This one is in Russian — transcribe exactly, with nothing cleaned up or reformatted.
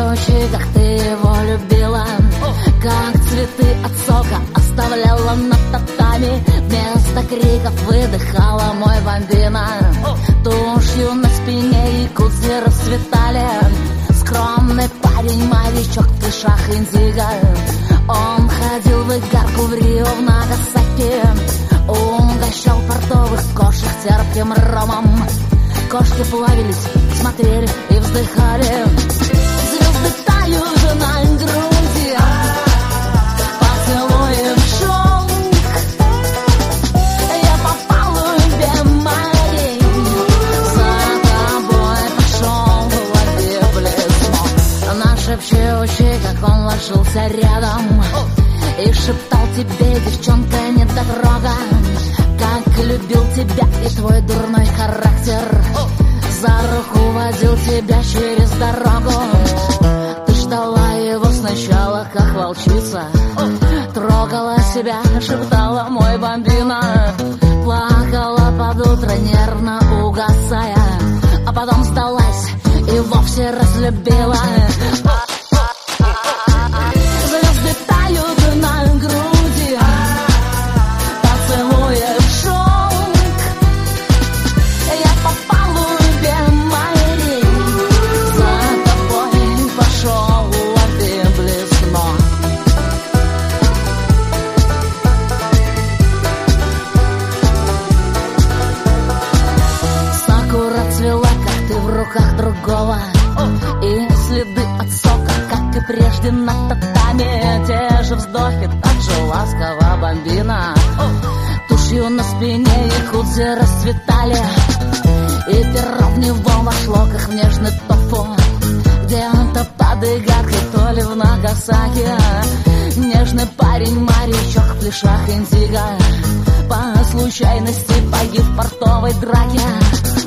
случай, как ты его любила, как цветы от сока оставляла на татами, вместо криков выдыхала мой бомбина. Тушью на спине якудзы расцветали. Скромный парень, морячок в клешах индиго. Он ходил в игарку в Рио, в Нагасаки, угощал портовых кошек терпким ромом. Кошки плавились, смотрели и вздыхали. Звезды тают на груди, поцелуи в шелк. Я попал в Бемарий, за тобой пошел, лови блесну. Наши пчелочи, как он ложился рядом и шептал тебе, девчонка, недотрога, как любил тебя и твой дурной характер. За руку водил тебя через дорогу. Ты ждала его сначала, как волчица, трогала себя, шептала мой бомбина, плакала под утро, нервно угасая, а потом сдалась и вовсе разлюбила. Звезды тают на груди, поцелуя в шелк. Я попал в Бемарий, за тобой пошел, лови блесну. Сакура цвела, как ты в руках другого, и следы от сока, как и прежде на татами. Те же вздохи, так же ласково бомбина. Тушью на спине якудзы расцветали, и перо в него вошло, как в нежный тофу. Где-то под игаркой, то ли в Нагасаки, нежный парень, морячок в клешах индиго, по случайности погиб в портовой драке.